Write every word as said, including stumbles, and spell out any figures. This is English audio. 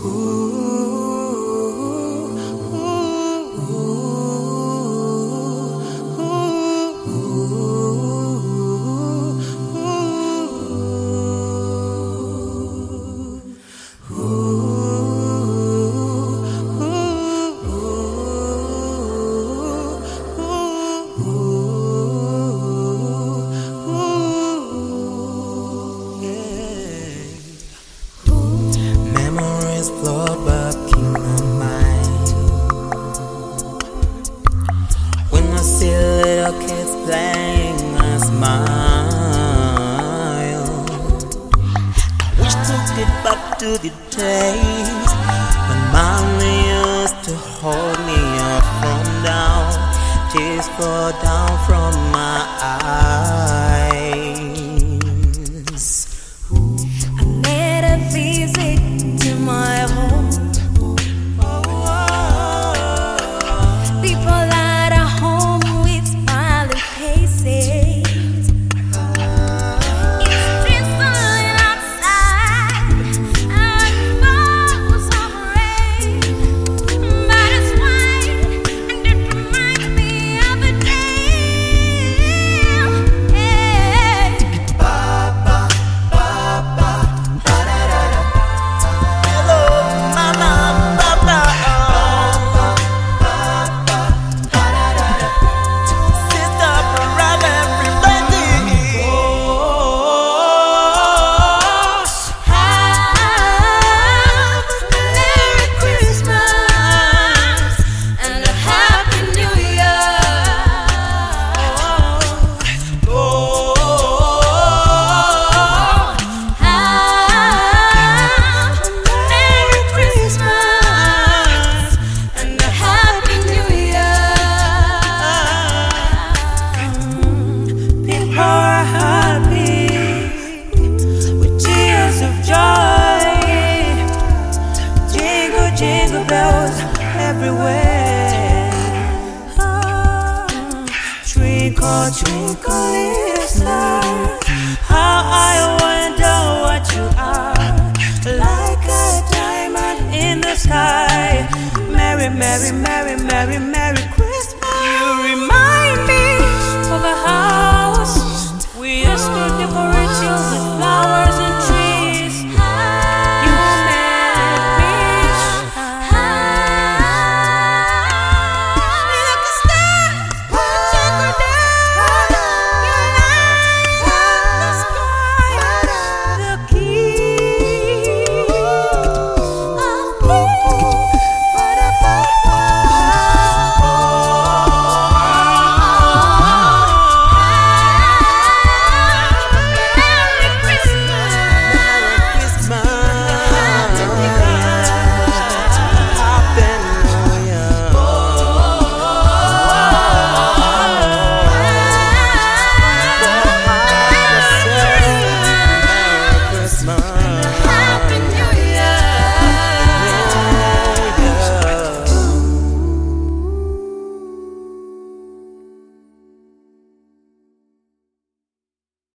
Floor back in my mind when I see little kids playing, I smile. I wish to get back to the days when mommy used to hold me up from down, tears fall down from my eyes. I made a visit to my home. People at our home with smiling faces. It's drizzling outside and falls of rain, but it's white and it reminds me of a day. Hey. Ba, ba, ba, ba, ba, da, da, da. Jingle bells everywhere. Oh, twinkle, twinkle, little star, how I wonder what you are. Like a diamond in the sky. Mary, Mary, Mary, Mary, Mary.